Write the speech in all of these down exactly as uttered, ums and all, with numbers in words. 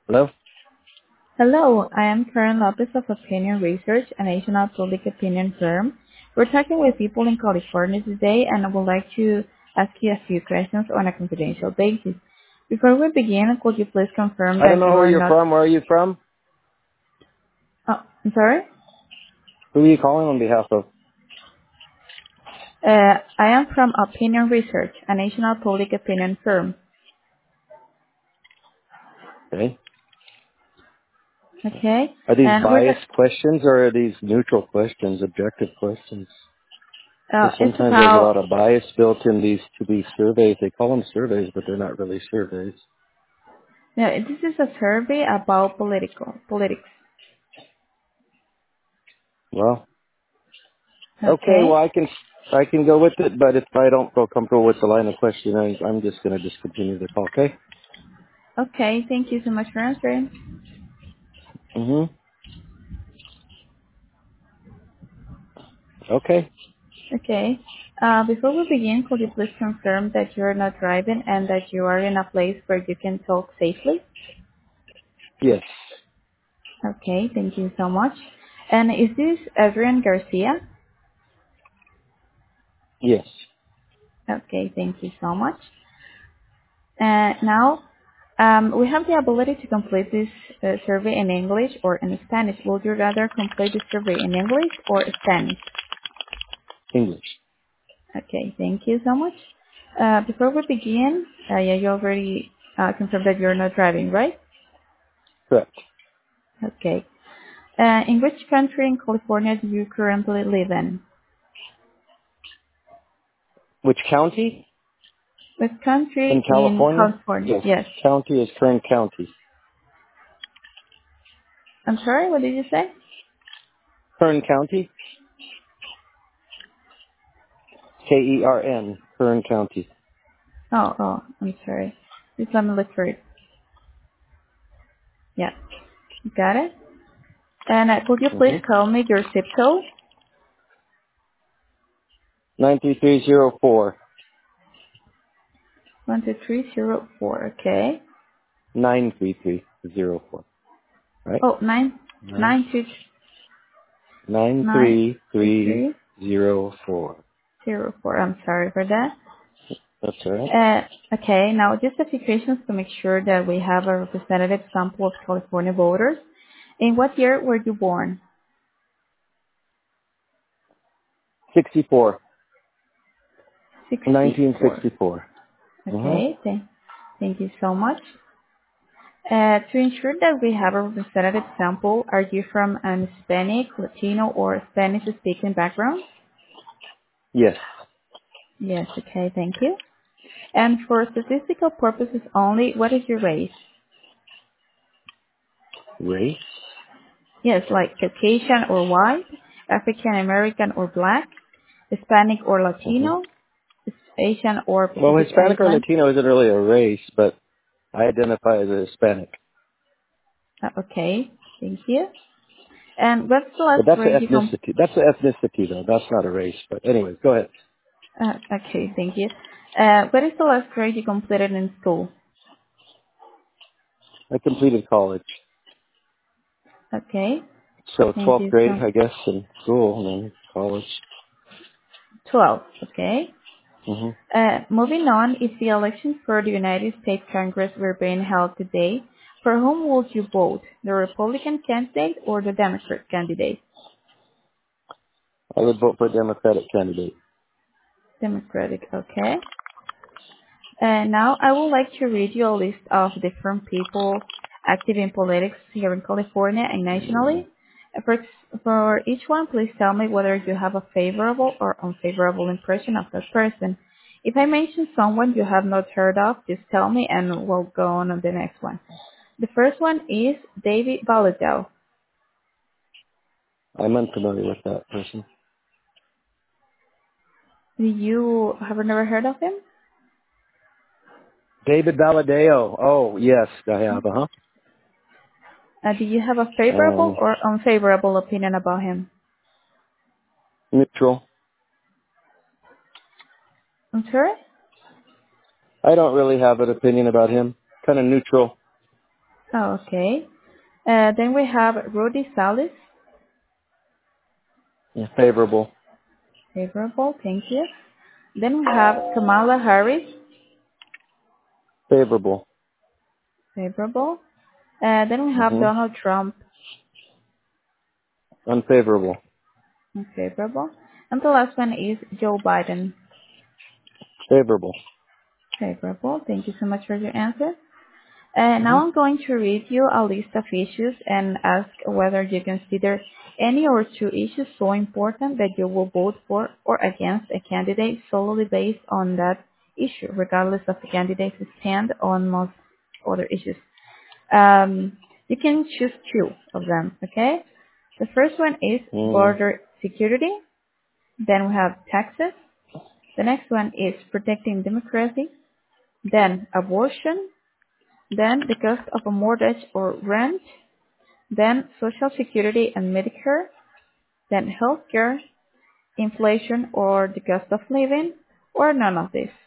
Hello? Hello, I am Karen Lopez of Opinion Research, a national public opinion firm. We're talking with people in California today, and I would like to ask you a few questions on a confidential basis. Before we begin, could you please confirm I don't that know you where are you're not... from. Where are you from? Oh, I'm sorry? Who are you calling on behalf of? Uh, I am from Opinion Research, a national public opinion firm. Okay. Okay? Are these And we're biased talk- questions or are these neutral questions, objective questions? uh, Because it's sometimes there's a lot about... of bias built in these to these surveys. They call them surveys, but they're not really surveys. No, this is a survey about political politics. Well, okay. Well, Okay? I can I can go with it, but if I don't feel comfortable with the line of questioning, I'm just going to discontinue the call. Okay. Okay, thank you so much for answering. Mhm. Okay. Okay. Uh, before we begin, could you please confirm that you are not driving and that you are in a place where you can talk safely? Yes. Okay, thank you so much. And is this Adrian Garcia? Yes. Okay, thank you so much. Uh, now, um, we have the ability to complete this uh, survey in English or in Spanish. Would you rather complete the survey in English or Spanish? English. Okay, thank you so much. Uh, before we begin, uh, yeah, you already uh, confirmed that you're not driving, right? Correct. Okay. Uh, in which country in California do you currently live in? Which county? Which country In in California? California? Yes. Yes. County is Kern County. I'm sorry, what did you say? Kern County? K E R N. Kern County. Oh, oh, I'm sorry. Please let me look for it. Yeah, got it. And uh, could you please Mm-hmm. tell me your zip code? nine three three zero four. one two three zero four, okay. nine three three zero four. Right? Oh, nine, Nine. nine two, Nine nine three two three three zero four. zero four. I'm sorry for that. That's all right. Uh, okay, now just a few questions to make sure that we have a representative sample of California voters. In what year were you born? Sixty-four. Nineteen sixty-four. sixty-four. Uh-huh. Okay, thank, thank you so much. Uh, to ensure that we have a representative sample, are you from an Hispanic, Latino, or Spanish-speaking background? Yes. Yes, okay, thank you. And for statistical purposes only, what is your race? Race? Yes, like Caucasian or white, African American or black, Hispanic or Uh-huh. Latino, Asian or Well, Pacific Hispanic or Island. Latino isn't really a race, but I identify as a Hispanic. Uh, okay, thank you. And what's the But last that's an grade you com- ethnicity. That's an ethnicity, though. That's not a race. But anyways, go ahead. uh, okay, thank you. Uh, what is the last grade you completed in school? I completed college. Okay, So thank twelfth you grade, so I guess, in school and then college. twelve, okay. hmm Uh, moving on, if the elections for the United States Congress were being held today, for whom would you vote? The Republican candidate or the Democrat candidate? I would vote for a Democratic candidate. Democratic, okay. And now I would like to read you a list of different people active in politics here in California and nationally. Uh, For, for each one, please tell me whether you have a favorable or unfavorable impression of that person. If I mention someone you have not heard of, just tell me and we'll go on to the next one. The first one is David Valadao. I'm unfamiliar with that person. You have never heard of him? David Valadeo. Oh, yes, I have. Uh-huh. Uh, do you have a favorable Um, or unfavorable opinion about him? neutral. I'm sorry? I don't really have an opinion about him. Kind of neutral. Oh, okay. Uh, then we have Rudy Salis. Yeah, favorable. Favorable. Thank you. Then we have Kamala Harris. Favorable. Favorable. Uh, then we have Mm-hmm. Donald Trump. Unfavorable. Favorable. And the last one is Joe Biden. Favorable. Favorable. Thank you so much for your answer. Uh, Mm-hmm. now I'm going to read you a list of issues and ask whether you consider any or two issues so important that you will vote for or against a candidate solely based on that issue, regardless of the candidate's stand on most other issues. Um, you can choose two of them, okay? The first one is Mm. border security. Then we have taxes. The next one is protecting democracy. Then abortion. Then the cost of a mortgage or rent. Then social security and Medicare. Then healthcare, inflation or the cost of living, or none of this.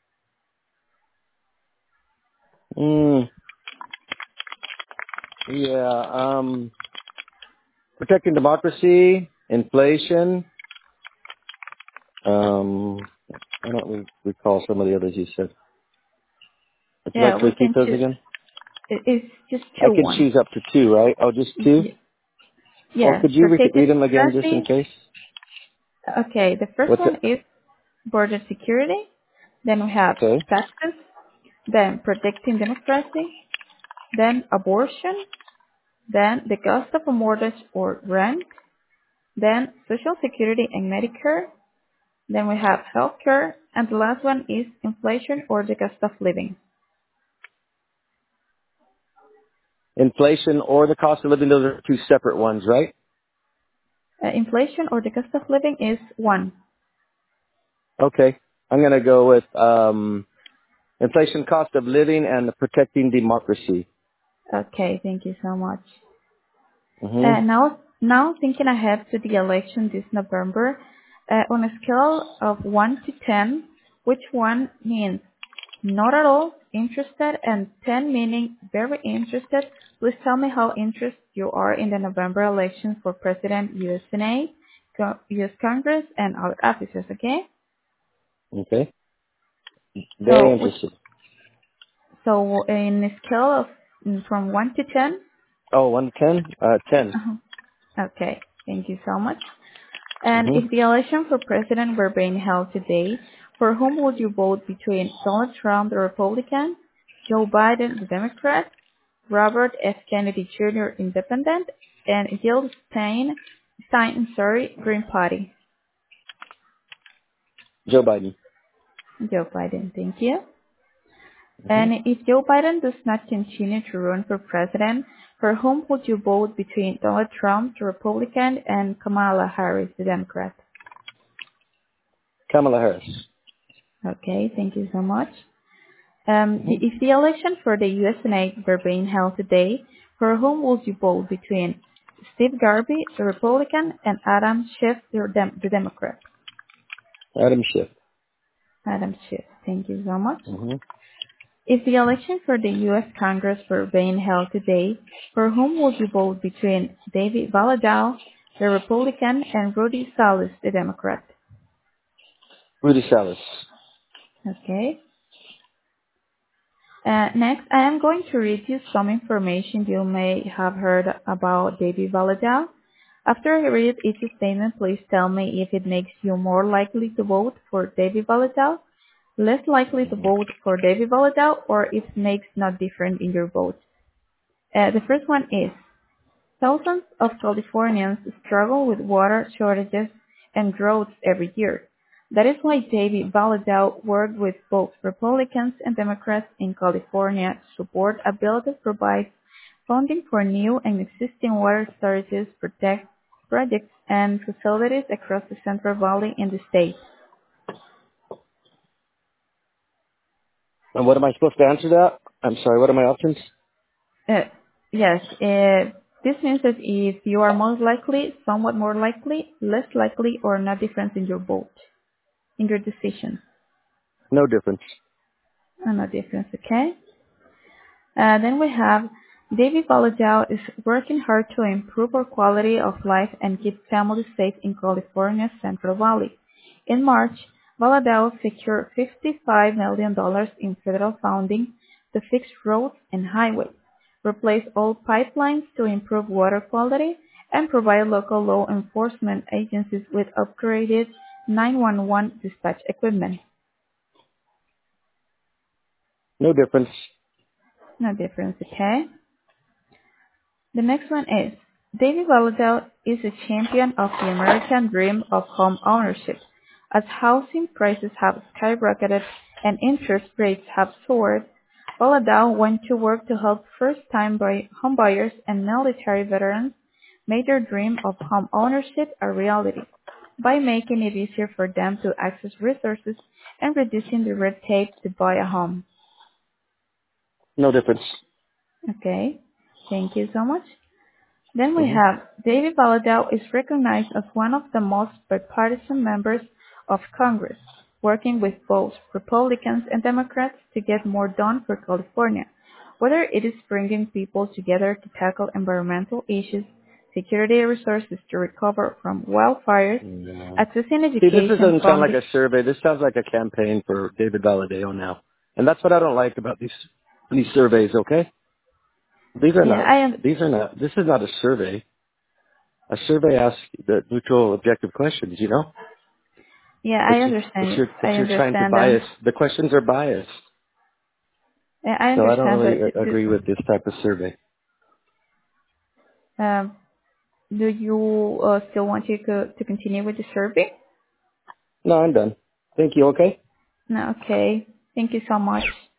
Mm. Yeah. Um. Protecting democracy, inflation. Um. I don't re- recall some of the others you said. Would you Yeah, like to we repeat can those choose. again? it- It's just I two can ones. choose up to two, right? Oh, just two? Y- Or Yes, could you re- protecting read them again just in democracy. case? Okay, the first What's one it? is border security. Then we have Okay. taxes. Then protecting democracy. Then abortion. Then the cost of a mortgage or rent. Then social security and Medicare. Then we have healthcare. And the last one is inflation or the cost of living. Inflation or the cost of living, those are two separate ones, right? Uh, inflation or the cost of living is one. Okay. I'm going to go with um, inflation, cost of living, and protecting democracy. Okay, thank you so much. Mm-hmm. Uh, now, now thinking ahead to the election this November, uh, on a scale of one to ten, which one means not at all interested and ten meaning very interested? Please tell me how interested you are in the November election for President, U S Senate, Co- U S Congress, and other offices, okay? Okay. Very So, which, interested. so in a scale of mm, from one to ten, Oh, one to ten? Uh, ten. uh okay, thank you so much. And Mm-hmm. if the election for president were being held today, for whom would you vote between Donald Trump, the Republican, Joe Biden, the Democrat, Robert F. Kennedy Junior, Independent, and Jill Stein, Stein, sorry, Green Party? Joe Biden. Joe Biden, thank you. Mm-hmm. And if Joe Biden does not continue to run for president, for whom would you vote between Donald Trump, the Republican, and Kamala Harris, the Democrat? Kamala Harris. Okay, thank you so much. Um, Mm-hmm. the- if the election for the U S Senate were being held today, for whom would you vote between Steve Garvey, the Republican, and Adam Schiff, the, Dem- the Democrat? Adam Schiff. Adam Schiff, thank you so much. Mm-hmm. If the election for the U S Congress were being held today, for whom would you vote between David Valadao, the Republican, and Rudy Salas, the Democrat? Rudy Salas. Okay. Uh, next, I am going to read you some information you may have heard about David Valadao. After I read each statement, please tell me if it makes you more likely to vote for David Valadao, less likely to vote for David Valadao, or if it makes no difference in your vote. Uh, the first one is, thousands of Californians struggle with water shortages and droughts every year. That is why David Valadao worked with both Republicans and Democrats in California to support a bill that provides funding for new and existing water storage protect projects and facilities across the Central Valley in the state. And what am I supposed to answer that? I'm sorry, what are my options? Uh, yes, uh, this means that if you are most likely, somewhat more likely, less likely, or no difference in your vote, in your decision. No difference. Uh, no difference, okay? Uh, then we have David Valadao is working hard to improve our quality of life and keep families safe in California's Central Valley. In March, Valadao secured fifty-five million dollars in federal funding to fix roads and highways, replace old pipelines to improve water quality, and provide local law enforcement agencies with upgraded nine one one dispatch equipment. No difference. No difference, okay? The next one is, David Valadao is a champion of the American dream of home ownership. As housing prices have skyrocketed and interest rates have soared, Valadao went to work to help first-time buy- homebuyers and military veterans make their dream of home ownership a reality by making it easier for them to access resources and reducing the red tape to buy a home. No difference. Okay, thank you so much. Then we hmm have David Valadao is recognized as one of the most bipartisan members of Congress, working with both Republicans and Democrats to get more done for California, whether it is bringing people together to tackle environmental issues, security resources to recover from wildfires, No. accessing See, this education doesn't sound like funding. a survey. This sounds like a campaign for David Valadao now. And that's what I don't like about these these surveys, okay? These are Yeah, not, I un- these are not, this is not a survey. A survey asks the neutral, objective questions, you know? yeah, But I you, but understand. you're, but I you're trying to understand bias. them. The questions are biased. Yeah, I So I don't understand, really but uh, do, agree with this type of survey. um, do you uh, still want to co- to continue with the survey? No, I'm done. Thank you, okay? No, okay. Thank you so much.